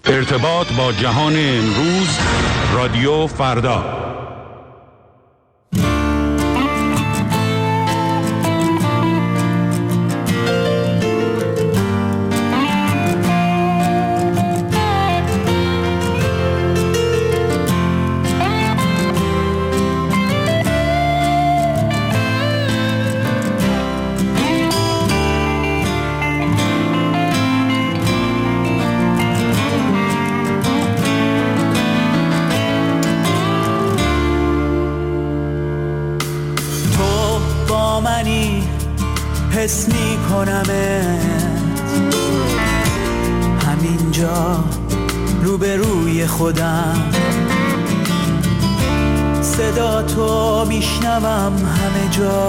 ارتباط با جهان امروز، رادیو فردا. حس میکنمت همینجا روبروی خودم، صدا تو میشنوم همه جا.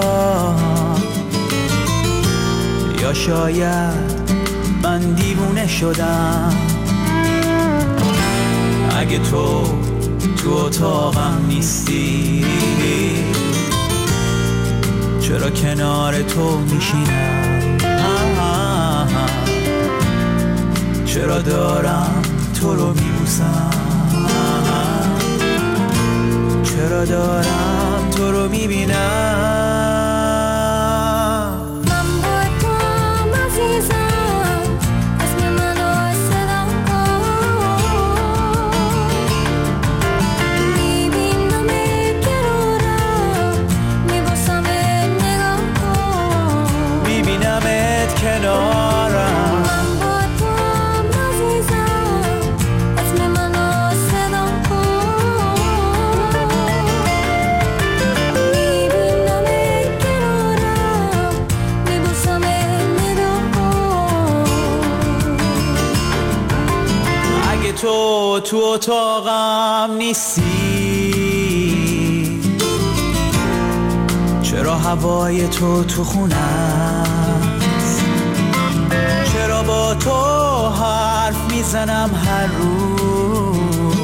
یا شاید من دیوونه شدم، اگه تو اتاقم نیستی چرا کنار تو میشینم؟ چرا دارم تو رو میبوسم؟ چرا دارم تو رو میبینم؟ تو اتاقم نیستی چرا هوای تو خونه است؟ چرا با تو حرف میزنم هر روز؟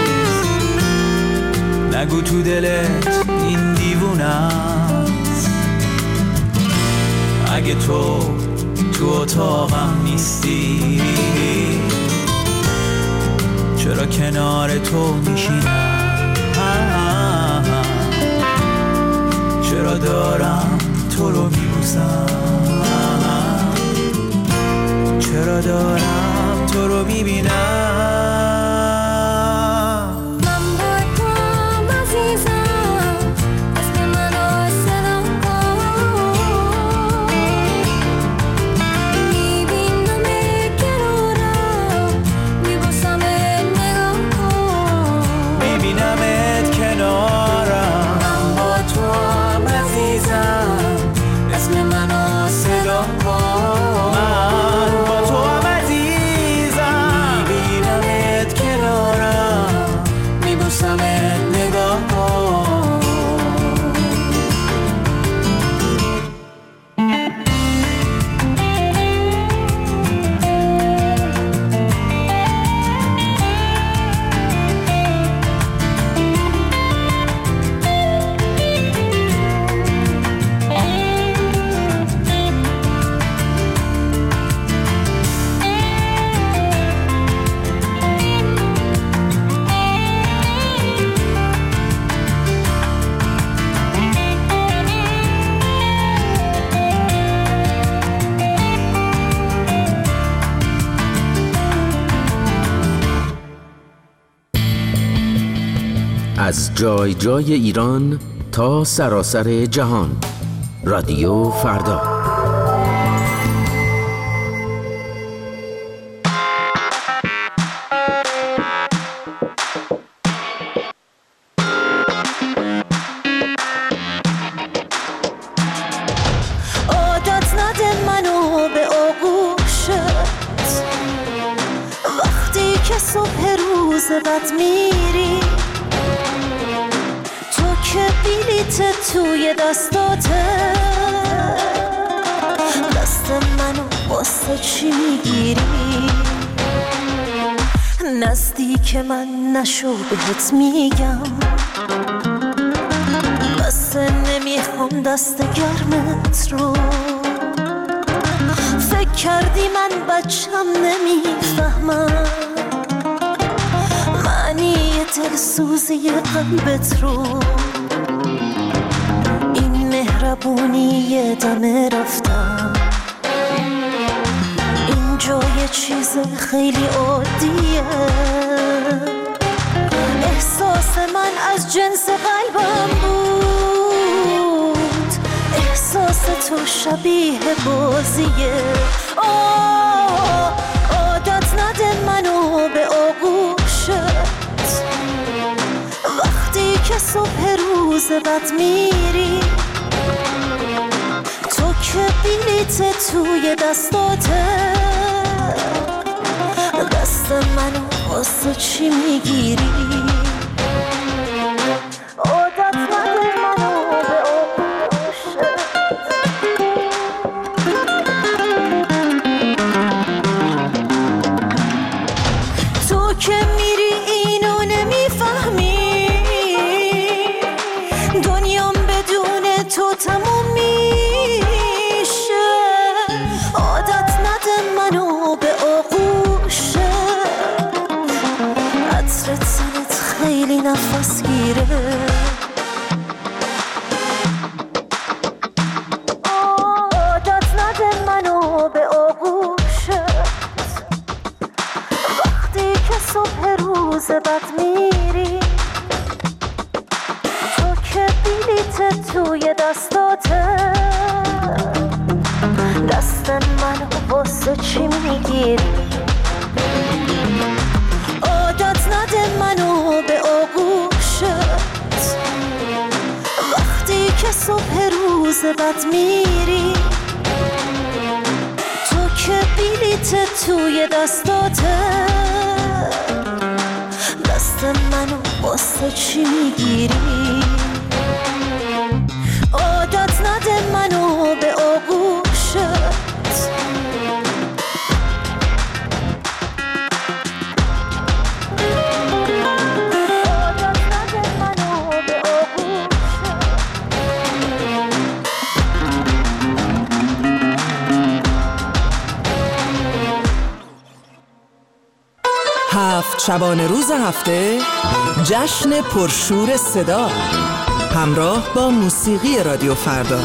نگو تو دلت این دیوونه است. اگه تو اتاقم نیستی چرا کنار تو میشینم؟ چرا دارم تو رو میبوسم؟ چرا دارم تو رو میبینم؟ از جای جای ایران تا سراسر جهان، رادیو فردا. عادت نده منو به آغوشت وقتی که صبح روز بد میری، که بلیت توی دستاته، دست منو واسه چی میگیری؟ نزدیک من نشو بهت میگم، بس نمیخوام دست گرمت رو. فکر کردی من بچم نمیفهمم، سوزی قلبت رو، این مهربونی دم رفتم، اینجا یه چیز خیلی عادیه. احساس من از جنس قلبم بود، احساس تو شبیه بازیه. عادت نده منو به آغوشت، وقتی که صبح روز بد میری، تو که بلیت توی دستاته، دست منو واسه چی میگیری؟ عادت نده منو به آغوشت، تو که میری اینو نمیفهمی، دنیام بدون تو تموم میشه. عادت نده منو به آغوشت، عطر تنت خیلی نفس گیره. عادت نده منو به آغوشت، وقتی که صبح روز بد میری، تو که بلیت توی دستاته، دست منو واسه چی میگیری؟ عادت نده منو به آغوشت، وقتی که صبح روز بد میری، تو که بلیت توی دستاته، دست منو واسه چی میگیری؟ عادت نده منو به آغوشت، هفت شبانه روز هفته جشن پرشور صدا همراه با موسیقی رادیو فردا.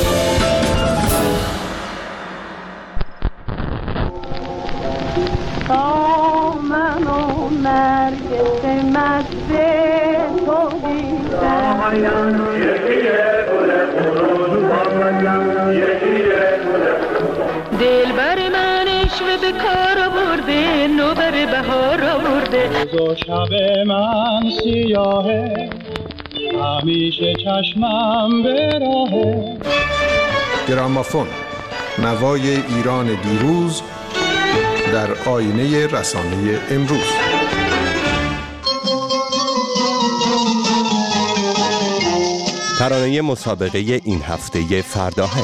من و نرگس مزه تو دیدم، دل بر من عشق به کار آورده، نوبر بهار آورده. روز و شب من سیاهه، همیشه چشمم به راهه. گرامافون، نوای ایران دیروز در آینه رسانه امروز. ترانه مسابقه این هفته فرداهنگ.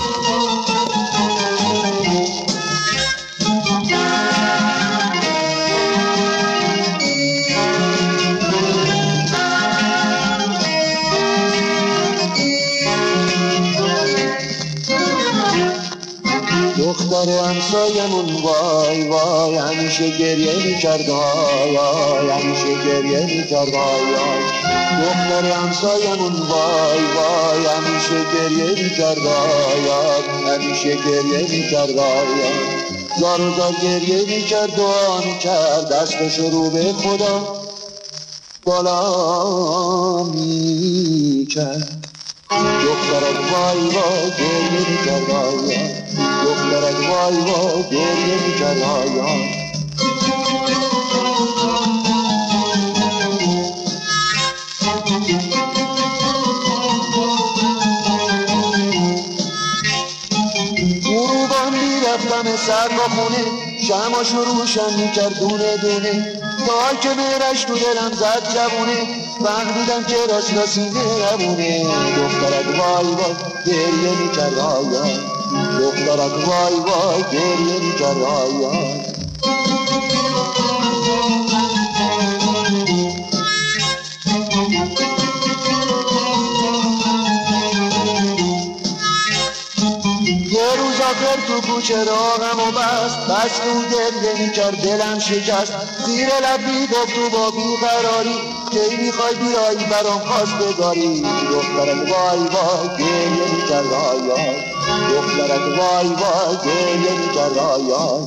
دختر همسایمون وای وای همیشه گریه میکرد، وای همیشه گریه میکرد. دختر همسایمون وای وای همیشه گریه میکرد، همیشه گریه میکرد. زار و زار گریه میکرد، دعا میکرد دستش رو به خدا بالا میکرد. دخترک وای وای گریه میکرد، دخترک وای وای گریه میکرد. غروبان میرفتم سر با خونه، شمعاشو روشن میکرد دونه دونه، تا که مهرش تو دلم زد جوونه، فهمیدم که راست سینه نمونه. دخترک وای وای گریه میکرد، دخترک وای وای گریه میکرد. یه روز آخر تو چراغم و بس که او گریه میکرد دلم شکست. زیر لب میگفت تو با بیقراری کی میخوای بیایی برام خواستگاری. دخترک وای وای گریه میکرد آی آی، دخترک وای وای گریه میکرد آی آی.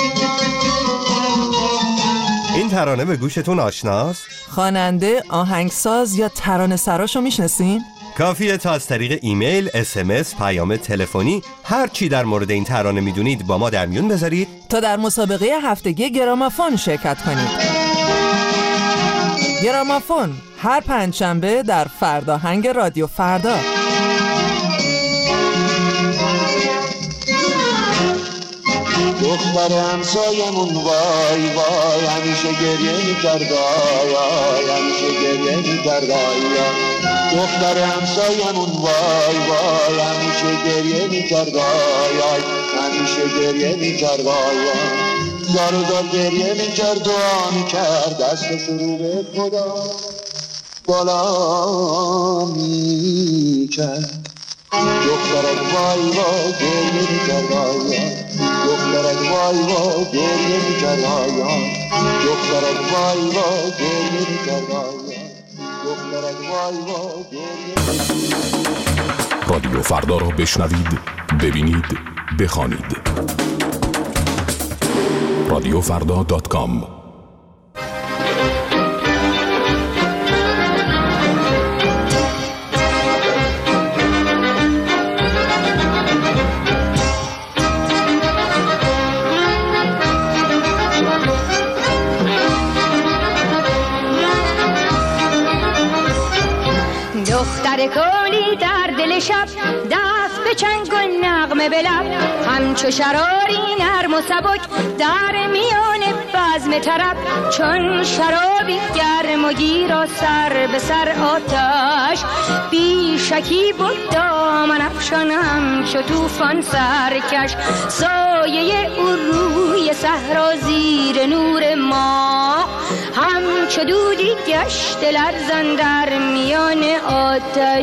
این ترانه به گوشتون آشناست؟ خواننده، آهنگساز یا ترانه سراشو میشناسین؟ کافیه تا از طریق ایمیل، SMS، پیام تلفنی هر چی در مورد این ترانه میدونید با ما در میون بذارید تا در مسابقه هفتگی گرامافون شرکت کنید. گرامافون هر پنجشنبه در فرداهنگ رادیو فردا. دختر همسایمون وای وای همیشه گریه میکرد آی آی، همیشه گریه میکرد آی آی. دختر همسایمون وای وای همیشه گریه میکرد آی آی، همیشه گریه میکرد آی آی. زار و زار گریه میکرد دعا میکرد دستش رو به خدا بالا میکرد. دخترک وای وای گریه میکرد آی آی، دخترک وای وای گریه میکرد آی آی، دخترک وای وای گریه میکرد آی آی، دخترک وای وای گریه میکرد. رادیو فردا را بشنوید، ببینید، بخوانید. رادیوفردا.com. دختر کولی در دل شب دست به چنگ و نغمه به لب، همچو شراری نرم و سبک در میان بزم طرب. چون شرابی گرم و گیر و سر به سر آتش، بی شکی بود دامن افشان همچو طوفان سرکش. سایه او روی صحرا زیر نور ماه، همچو دودی گشت لرزان در میان آتش.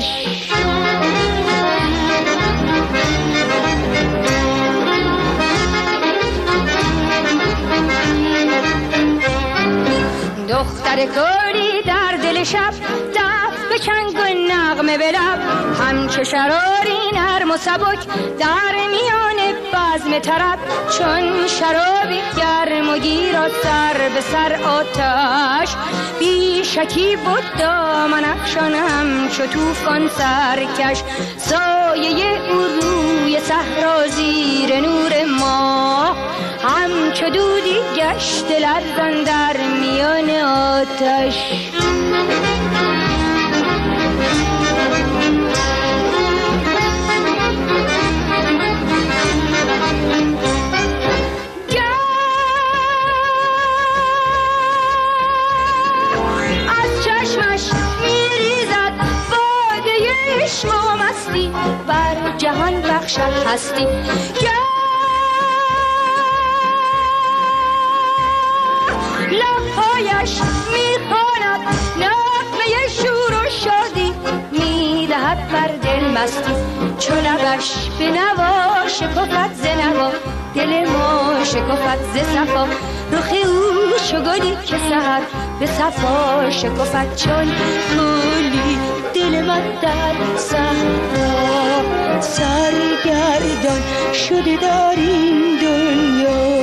دختر کولی در دل شب دست به چنگ و نغمه به لب، همچو شراری نرم و سبک در میان بزم طرب. چون شرابی گرم و گیر و سر به سر آتش، بی شکی بود دامن افشان همچو طوفان سرکش. سایه او روی صحرا زیر نور ماه، همچو دودی گشت لرزان در میان آتش. از چشمش میریزد باده عشق و مستی، بر جهان بخشد هستی. لبهایش میخواند نغمه شور و شادی، میدهد بر دل مستی. چو لبش به نوا شکفت ز نوا، دل ما شکفت ز صفا. رخ او چو گلی که سحر به صفا شکفت. چون گلی دل من در صحرا سرگردان شده در این دنیا.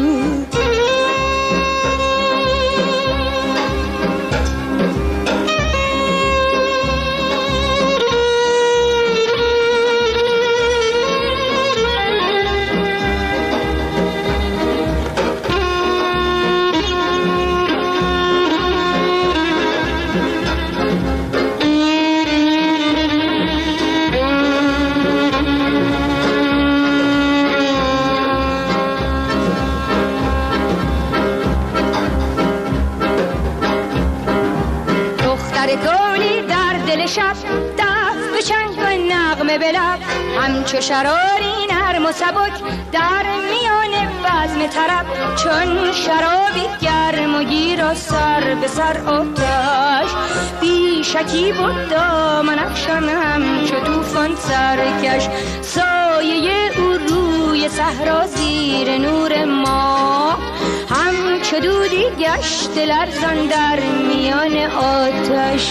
شب دست به چنگ و نغمه به لب، همچو شراری نرم و سبک در میان بزم طرب. چون شرابی گرم و گیر و سر به سر آتش، بی شکی بود دامن افشان همچو طوفان سرکش. سایه او روی صحرا زیر نور ما، همچو دودی گشت لرزان در میان آتش.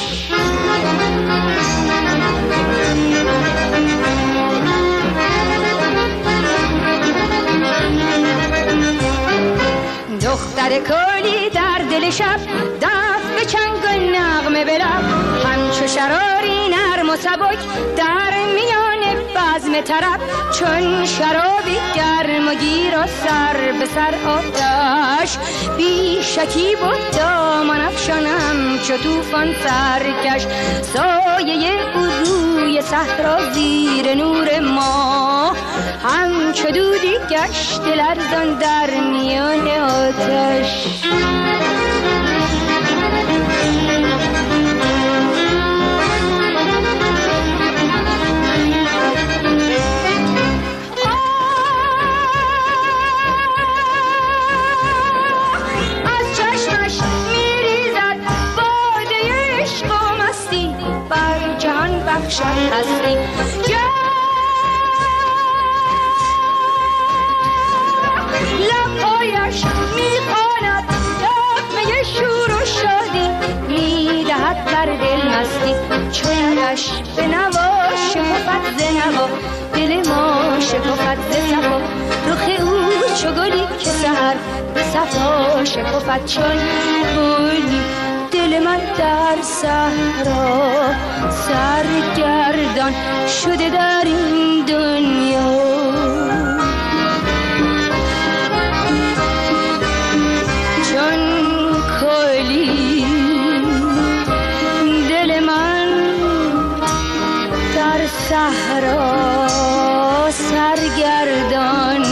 دختر کلی در دل شب، دست به چنگ و نغمه به لب، همچو شراری نرم و سبک در میان بزم طرب. چون شرابی گرم و گیر و سر به سر آتش، بی شکیب و دامان افشانم چو طوفان سرکش. سایه او روی صحرا زیر نور ما، همچو دودی گشت لرزان در میان آتش. از چشمش میریزد باده عشق و مستی، بر جهان بخشد هستی. لبهایش میخواند نغمه شور و شادی، میدهد بر دل مستی. چونش به نوا شکفت ز نوا، دل ما شکفت ز صفا. رخ او چو گلی که سحر به صفا شکفت. چون گلی دل من در صحرا سرگردان شده در این دنیا. صحرا سرگردان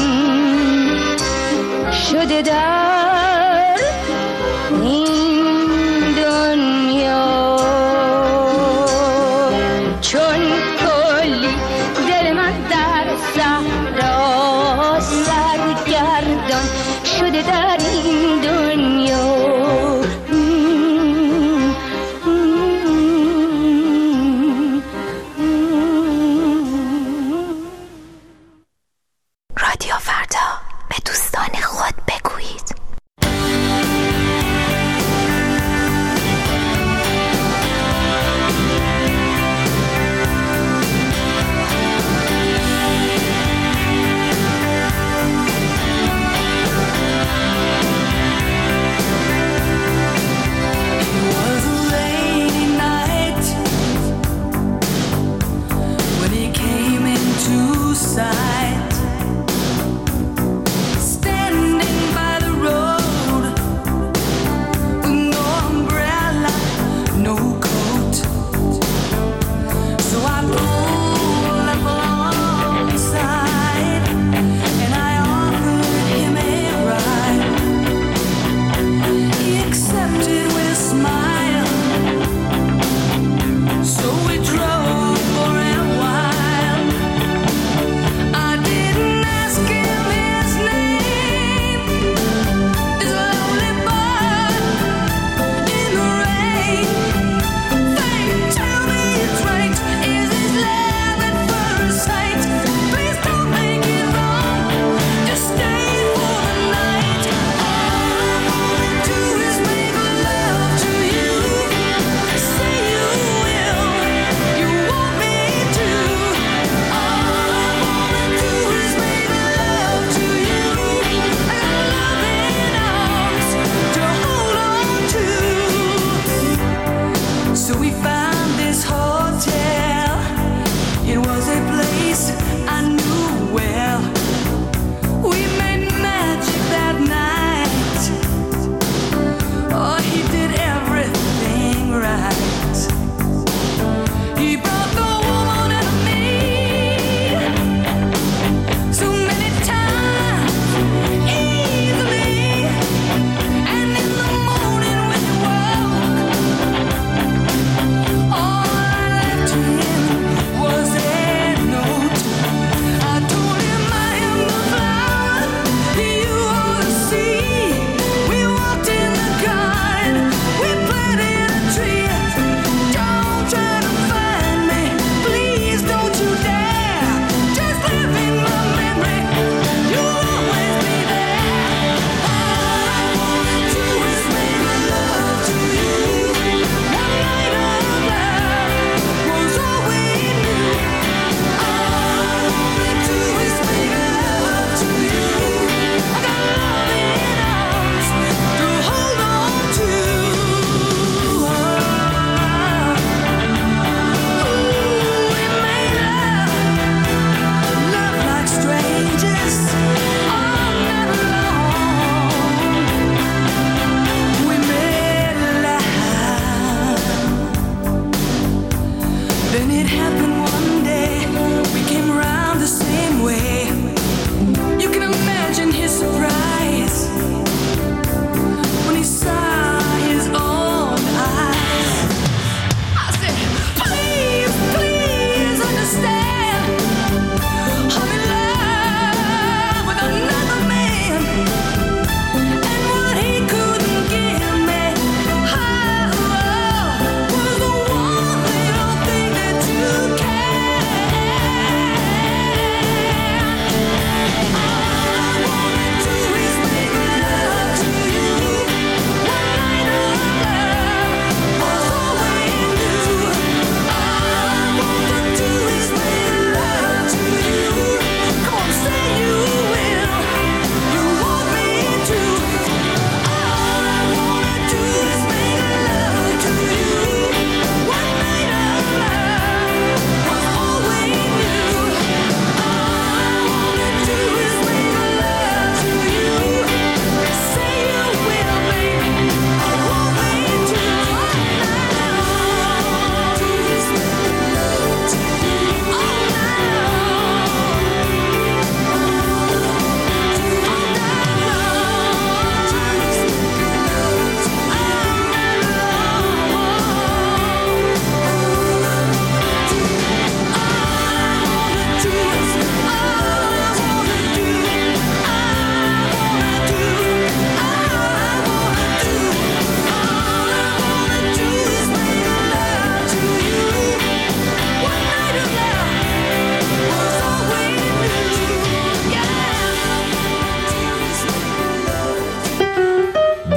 شده در این دنیا. چون کلی دل من در صحرا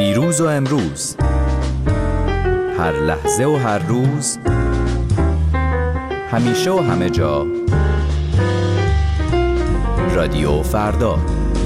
دیروز و امروز، هر لحظه و هر روز، همیشه و همه جا، رادیو فردا.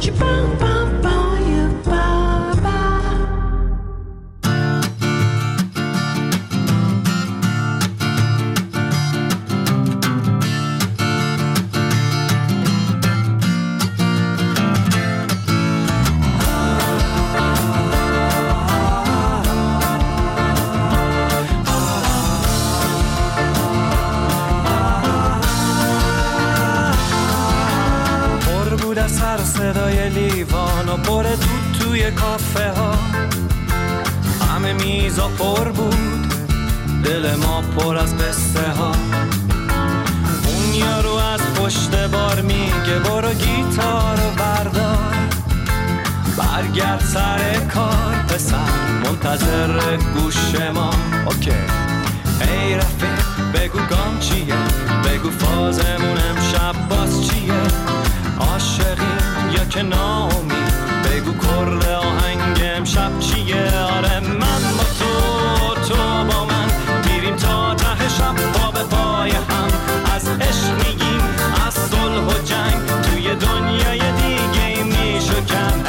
صدای لیوان و پر دود توی کافه ها، همه میزا پر بود، دل ما پر از قصه ها. اون یارو از پشت بار میگه برو گیتارو بردار، برگرد سر کار پسر، منتظر گوش ما. اوکی ای رفیق بگو گام چیه، بگو فازمون امشب باز چیه، عاشقی یا که ناامید، بگو کرد آهنگ امشب چیه. آره من با تو با من میریم تا ته شب، پا به پای هم از عشق میگیم، از صلح و جنگ توی دنیای دیگه میشکن.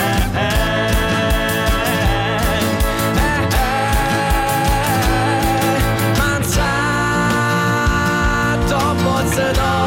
من صدا با صدا،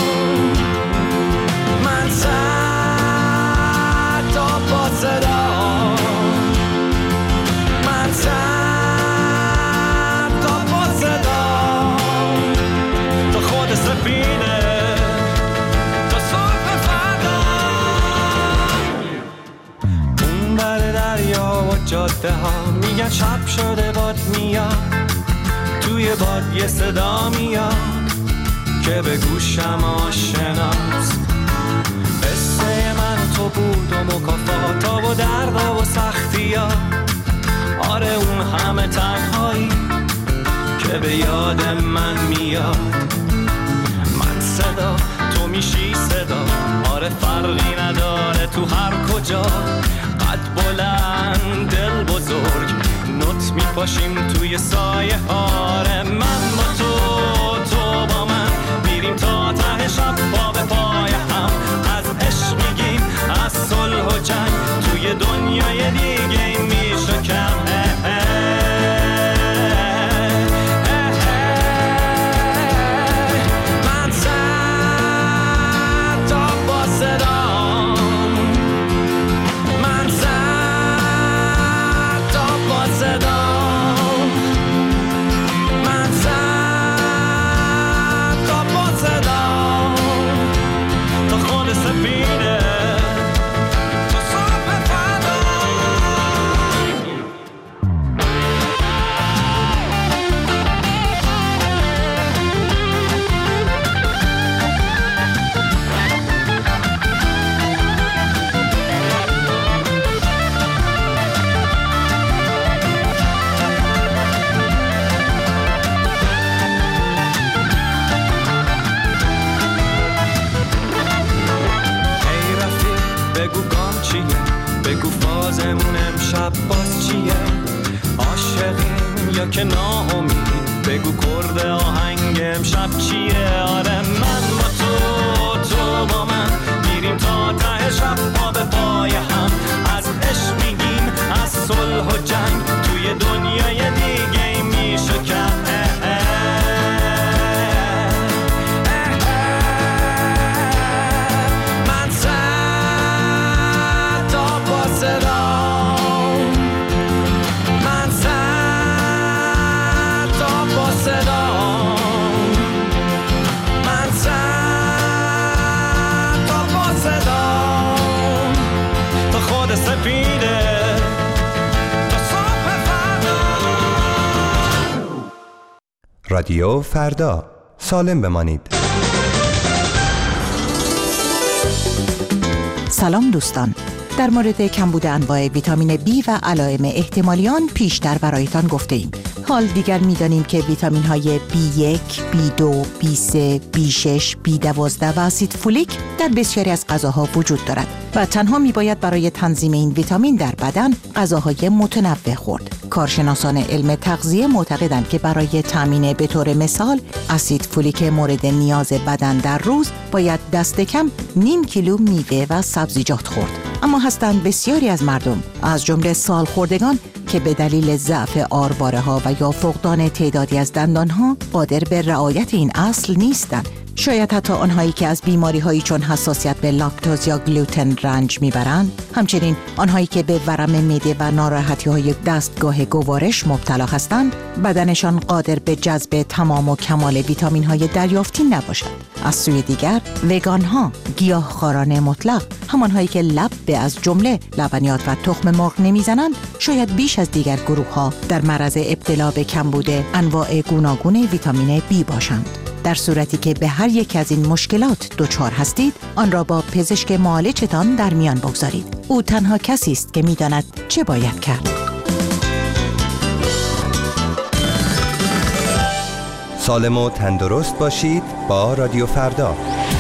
جاده ها میگن شب شده باد میاد، توی باد یه صدا میاد که به گوشم آشناست. قصه من تو بود و مکافاتا و دردا و سختی ها، آره اون همه تنهایی که به یاد من میاد. من صدا تو میشی صدا، آره فرقی نداره تو هر کجا، قد بلند دل بزرگ نوت میپاشیم توی سایه هاره. من با تو با من میریم تا ته شب، پا به پای هم از عشق میگیم، از صلح و جنگ توی دنیای دیگه میشکم. من صدا با صدا، بگو فازمون امشب باز چیه، عاشقیم یا که ناامید، بگو کرد آهنگ امشب چیه. آره من با تو با من میریم تا ته شب، پا به پای هم از عشق میگیم، از صلح و جنگ توی دنیای دیگه میشکن. رادیو فردا، سالم بمانید. سلام دوستان، در مورد کمبود انواع ویتامین B و علائم احتمالی آن پیشتر برایتان گفته ایم. حال دیگر می‌دانیم که ویتامین‌های B1، B2، B3، B6، B12 و اسید فولیک در بسیاری از غذاها وجود دارد و تنها می‌باید برای تنظیم این ویتامین در بدن غذاهای متنوع خورد. کارشناسان علم تغذیه معتقدند که برای تامین به طور مثال اسید فولیک مورد نیاز بدن در روز باید دست کم نیم کیلو میوه و سبزیجات خورد. اما هستند بسیاری از مردم از جمله سالخوردگان که به دلیل ضعف آرواره‌ها و یا فقدان تعدادی از دندانها قادر به رعایت این اصل نیستند. شاید حتی آنهایی که از بیماری‌هایی چون حساسیت به لاکتوز یا گلوتن رنج میبرند، همچنین آنهایی که به ورم معده و ناراحتی‌های دستگاه گوارش مبتلا هستند، بدنشان قادر به جذب تمام و کمال ویتامین‌های دریافتی نباشد. از سوی دیگر، وگان‌ها، گیاهخواران مطلق، همانهایی که لب به از جمله لبنیات و تخم مرغ نمیزنند، شاید بیش از دیگر گروه‌ها در معرض ابتلا به کمبود انواع گوناگون ویتامین B باشند. در صورتی که به هر یک از این مشکلات دچار هستید، آن را با پزشک معالجتان در میان بگذارید. او تنها کسی است که می‌داند چه باید کرد. سالم و تندرست باشید با رادیو فردا.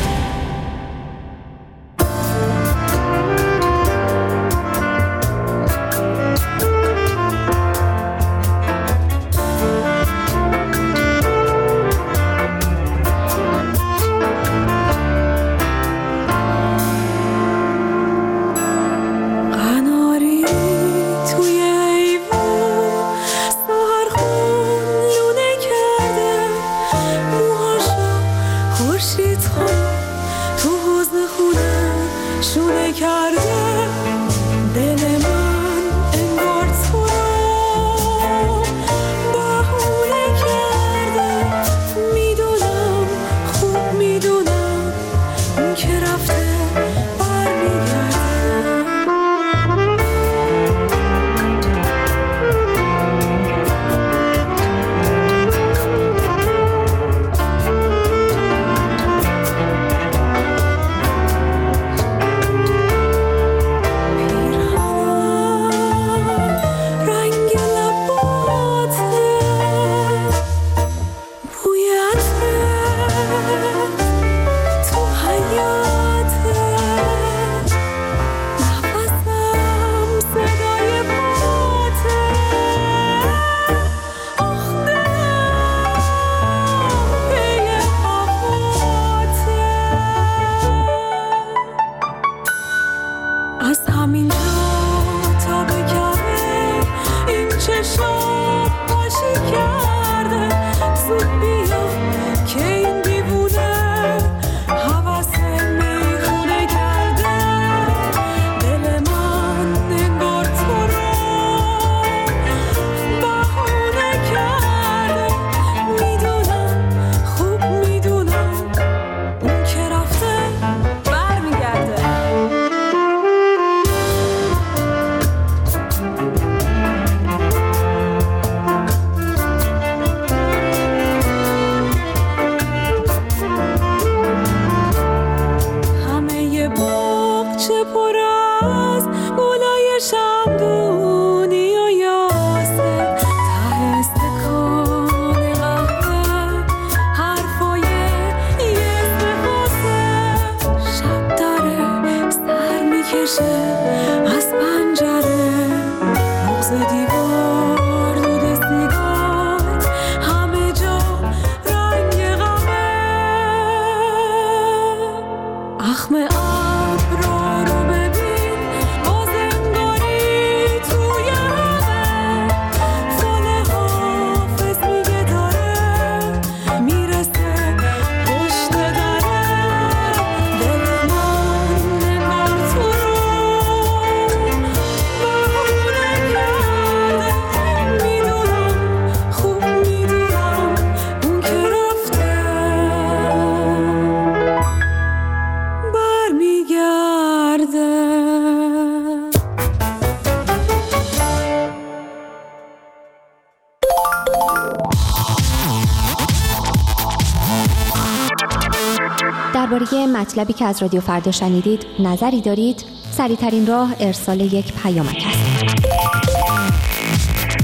درباره مطلبی که از رادیو فردا شنیدید نظری دارید؟ سریع‌ترین راه ارسال یک پیامک است.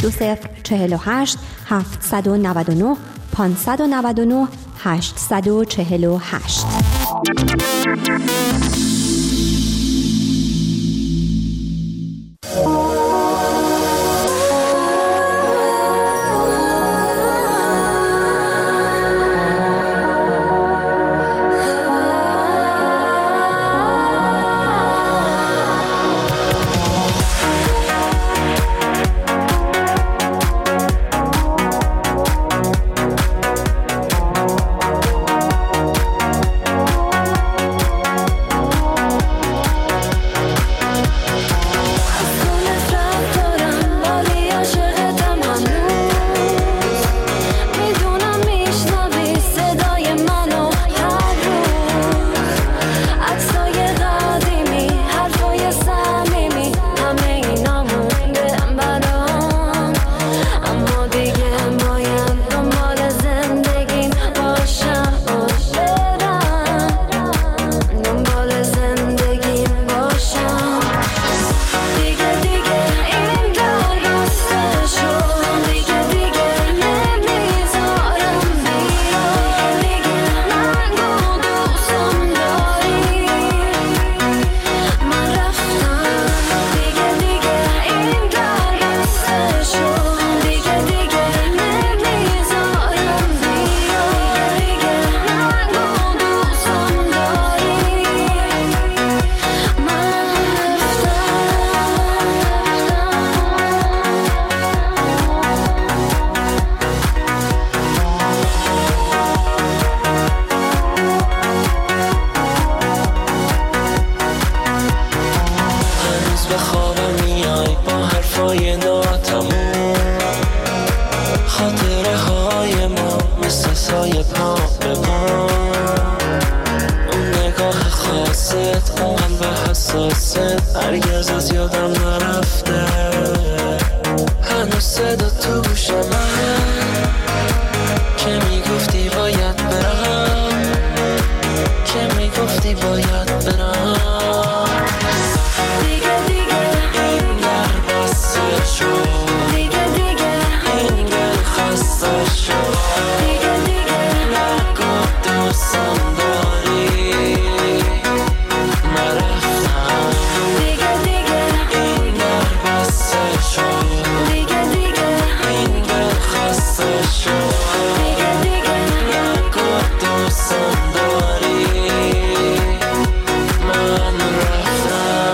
2048 799 599 848. هرگز از یادم نرفته، هنوز صدا تو گوشم که میگفتی باید برم، که میگفتی باید برم. دیگه این در بسته شد، دیگه این دل خسته شد، دیگه نگاه دوستم داری نرفتم. دیگه این در بسته شد، دیگه این دل خسته شد، دیگه نگاه دوستم داری من رفتم.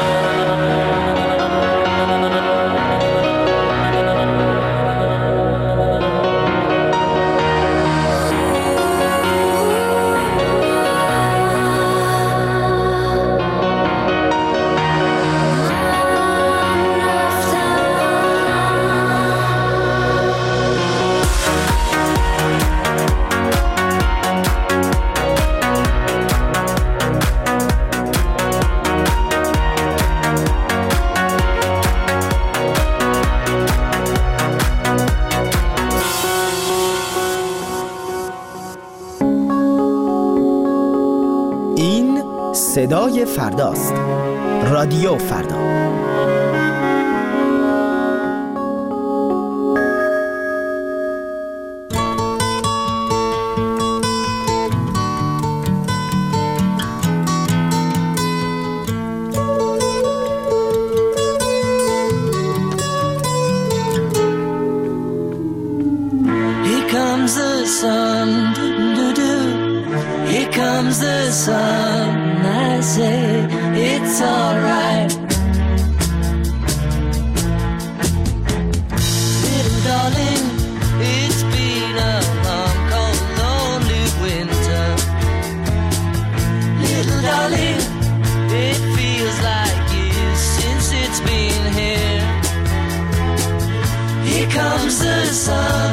این صدای فرداست. رادیو فردا. Here comes the sun, do-do-do. Here comes the sun. I say it's alright. Little darling, it's been a long, cold, lonely winter. Little darling, it feels like years since it's been here. Here comes the sun.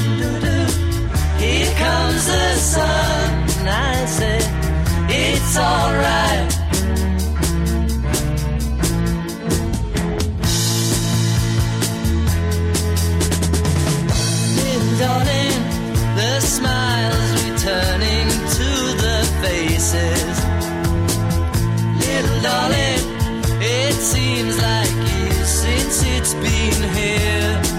Here comes the sun, I say it's alright. Little darling, the smiles returning to the faces. Little darling, it seems like years since it's been here.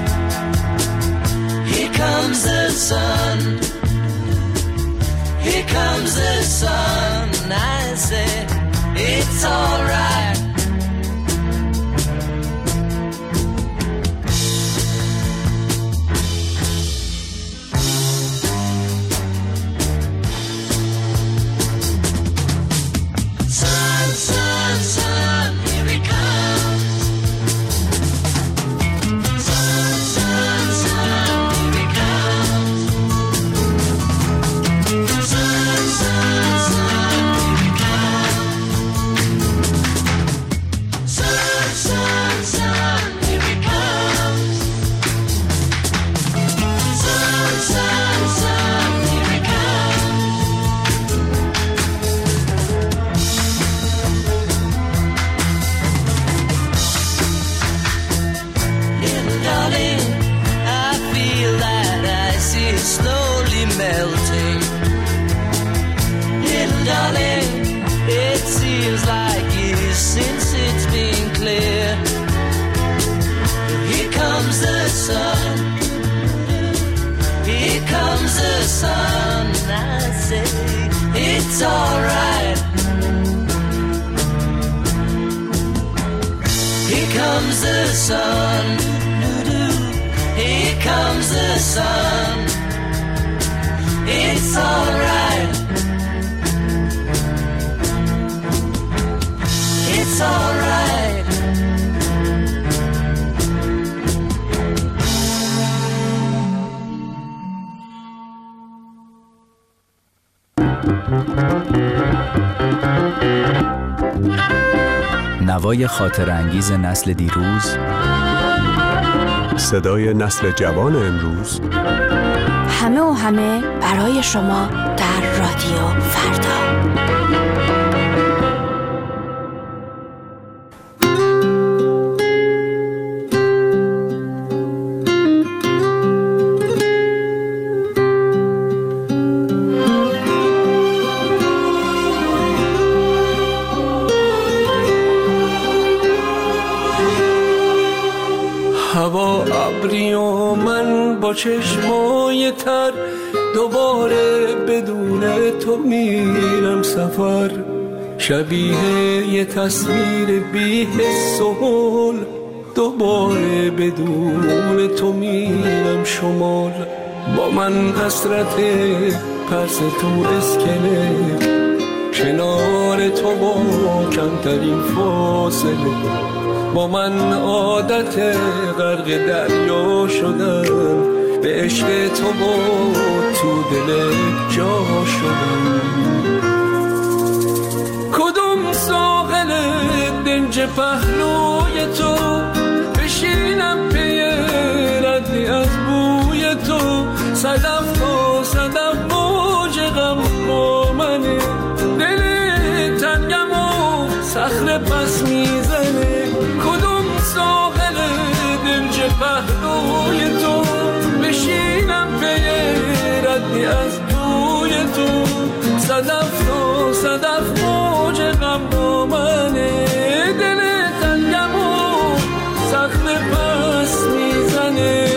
sun. It's alright. It's alright. نوای خاطر انگیز نسل دیروز، صدای نسل جوان امروز، همه و همه برای شما در رادیو فردا. هوا ابری و من با چشمای تر، دوباره بدون تو میرم سفر. شبیه یه تصویر بی حس و حال، دوباره بدون تو میرم شمال. با من حسرت پرس تو اسکله، کنار تو با کمترین فاصله. با من عادت غرق دریا شدن، به عشق تو با تو دل جا شدن. کدوم ساحل دنج پهلوی تو، بشینم پی ردی از بوی تو. صدف تا صدف موج غم با منه، دل تنگم و صخره پس میزنه. کدوم ساحل دنج پهلوی تو، بشینم پی ردی از بوی تو. صدف تا صدف موج غم با منه، دل تنگم و صخره پس میزنه.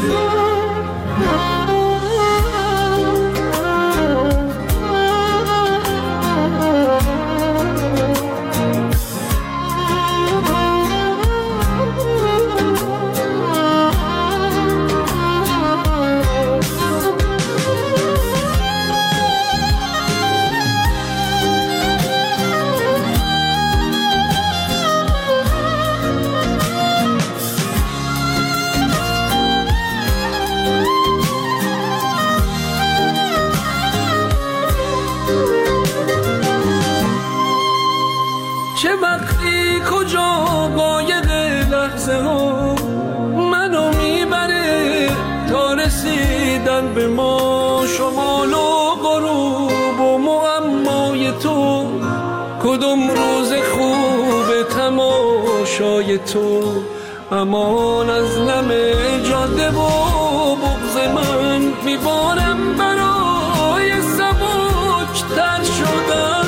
چه وقتی کجا قایق لحظه ها منو میبره تا رسیدن به ما. شمال و غروب و معمای تو، کدوم روز خوب تماشای تو. امان از نم جاده و بغض من، میبارم برای سبک تر شدن.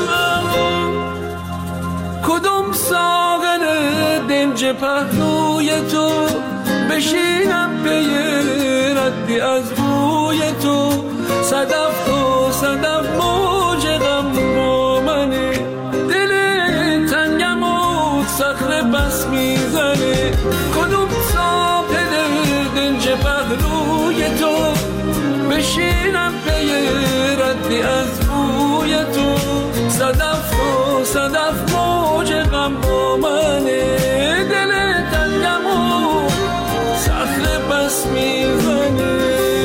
کدوم ساغر دنج پهلوی تو، بشینم پی ردی از بوی تو. صدف تا صدف موج غم با منه، دل تنگم و صخره بس میزنه. کدوم ساغر دنج پهلوی تو، بشینم پی ردی از بوی تو. صدف تا صدف موج غم با منه، دل تنگم و صخره بس میزنه.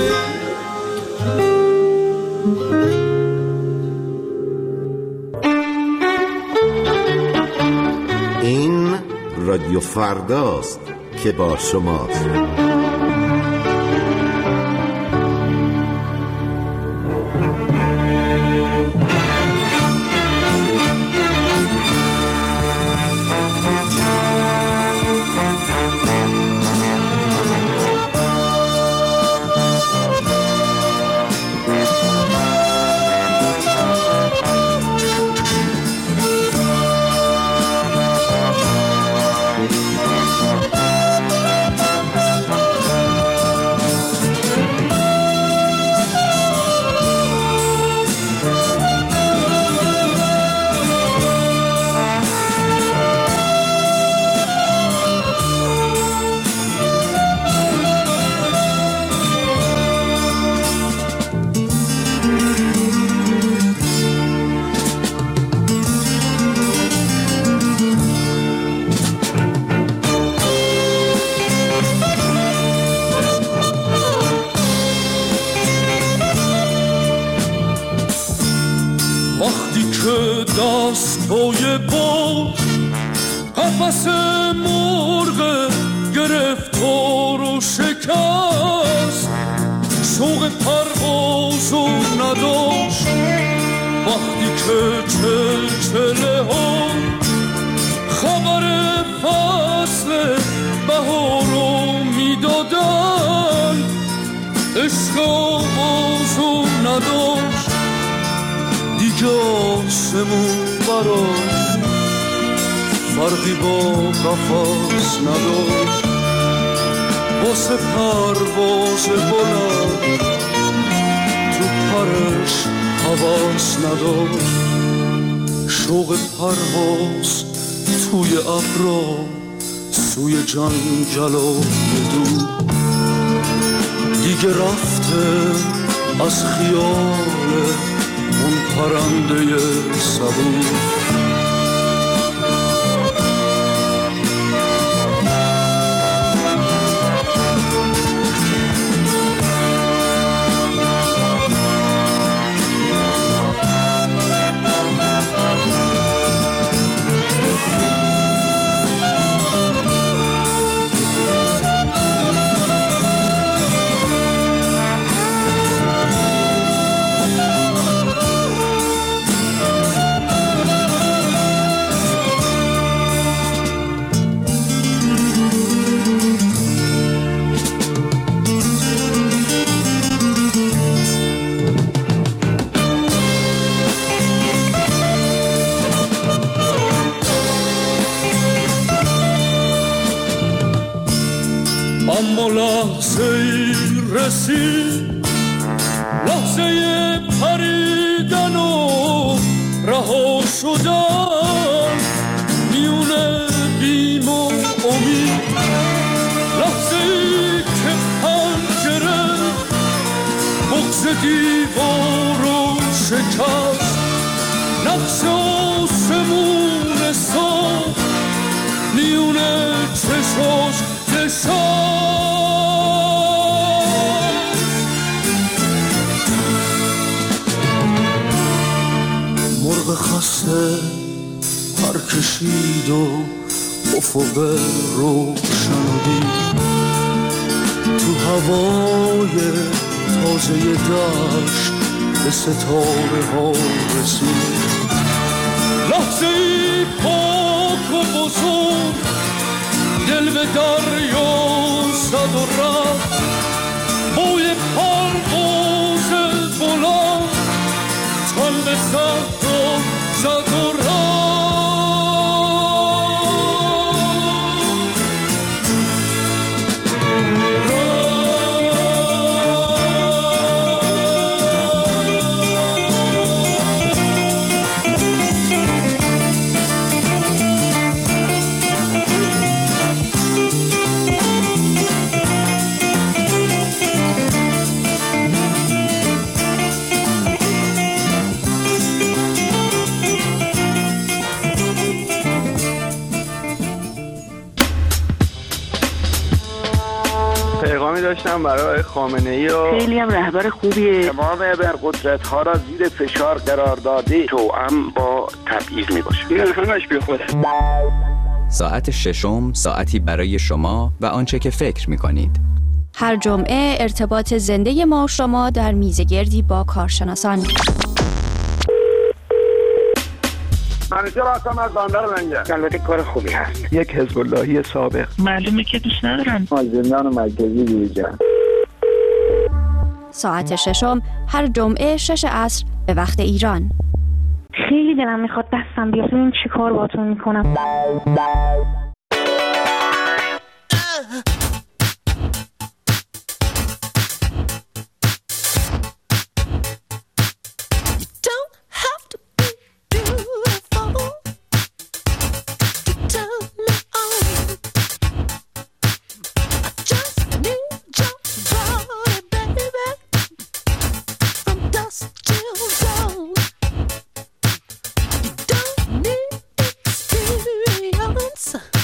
این رادیو فرداست که با شماست. دستای بود قفس مرغ گرفتار و شکست شوق پروازو نداشت وقتی که چلچله ها خبر فصل بهارو میدادن عشق آغازو نداشت دیگه آسمون براش فرقی با قفس نداشت واسه پرواز بلند تو پرش حواس نداشت شوق پرواز توی ابرا سوی جنگل و دور دیگه رفته از خیال اون پرنده صبور اما لحظه ای رسید لحظه پریدن و رها شدن میونه بیم و امید لحظه ای که پنجره بغض دیوارو شکست نقش آسمون ساخت میونه چشاش مرغ خسته پر کشید و افق روشن دید تو هوای تازه دشت به ستاره ها رسید لحظه ای پاک و بزرگ دل به دریا زد و رفت بوی پرواز بلند تن به صحرا زد و رفت داشتم برای خامنه‌ای و خیلی هم رهبر خوبیه. تمام ابرقدرت‌ها را زیر فشار قرار داده توأم با تبعیض میباشه. این همش بی خوده. ساعت ششم ساعتی برای شما و آنچه که فکر می‌کنید. هر جمعه ارتباط زنده ما و شما در میزگردی با کارشناسان. منیجر هستم از بندر منگه. البته کار خوبی هست. یک حزب اللهی سابق. معلومه که دوست ندارم. از زندان مرکزی بیرون. ساعت ششم هر جمعه 6 عصر به وقت ایران. خیلی دلم میخواد دستم بیاد این چی کار باتون میکنم. Experience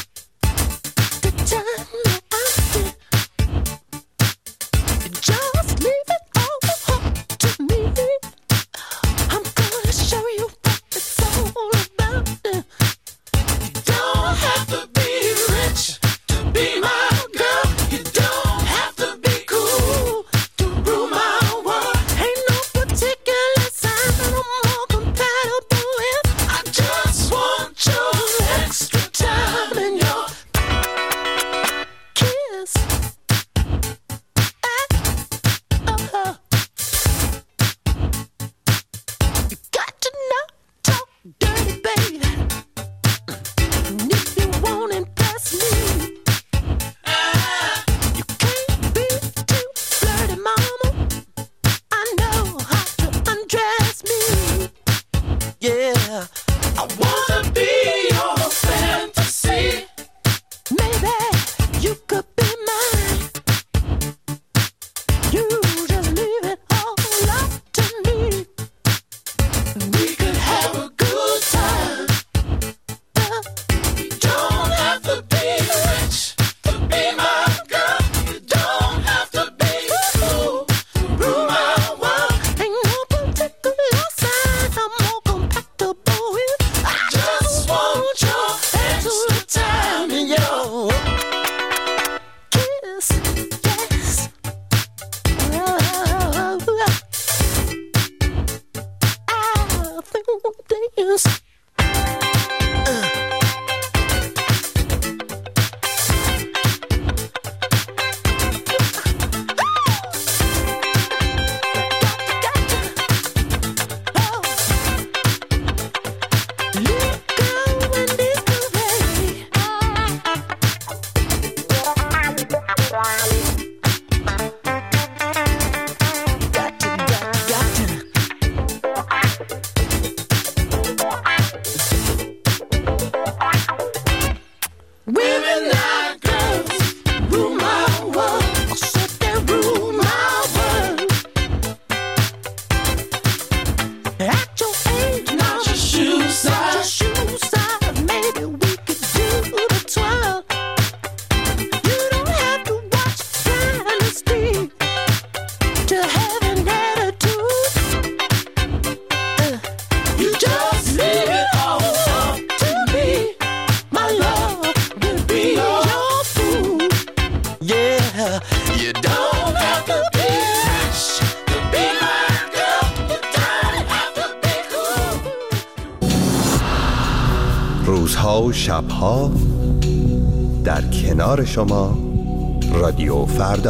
روزها و شبها در کنار شما رادیو فردا.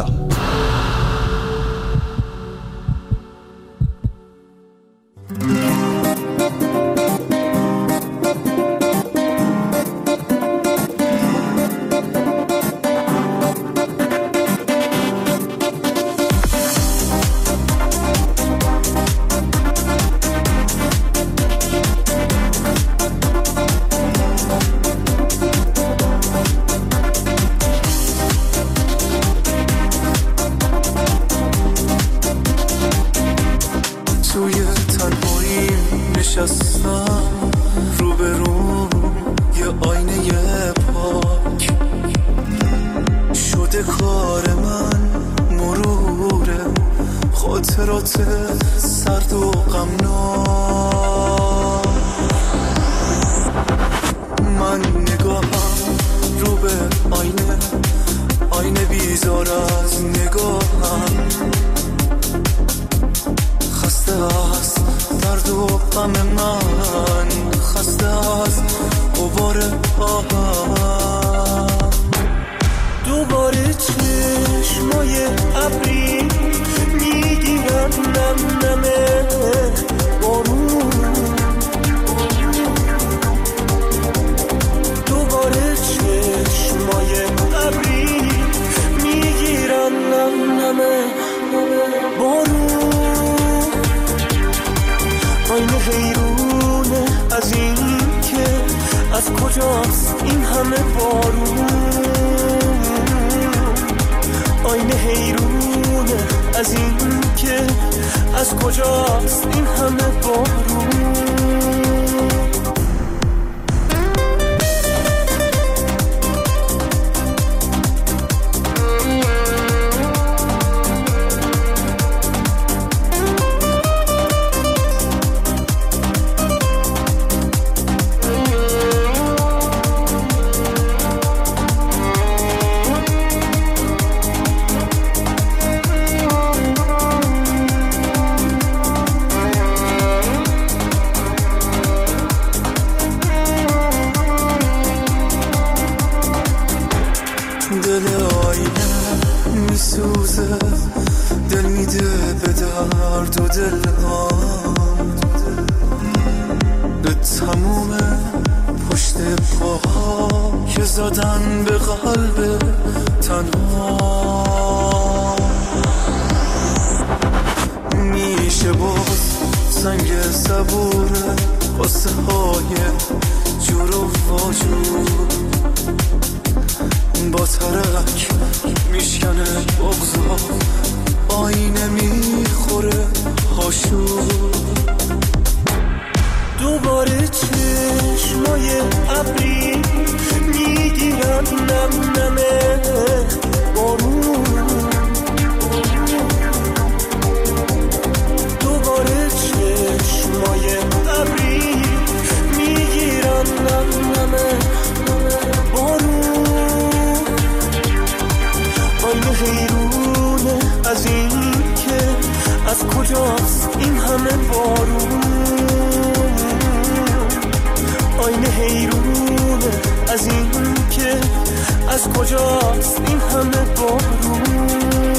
از کجاست این همه بارون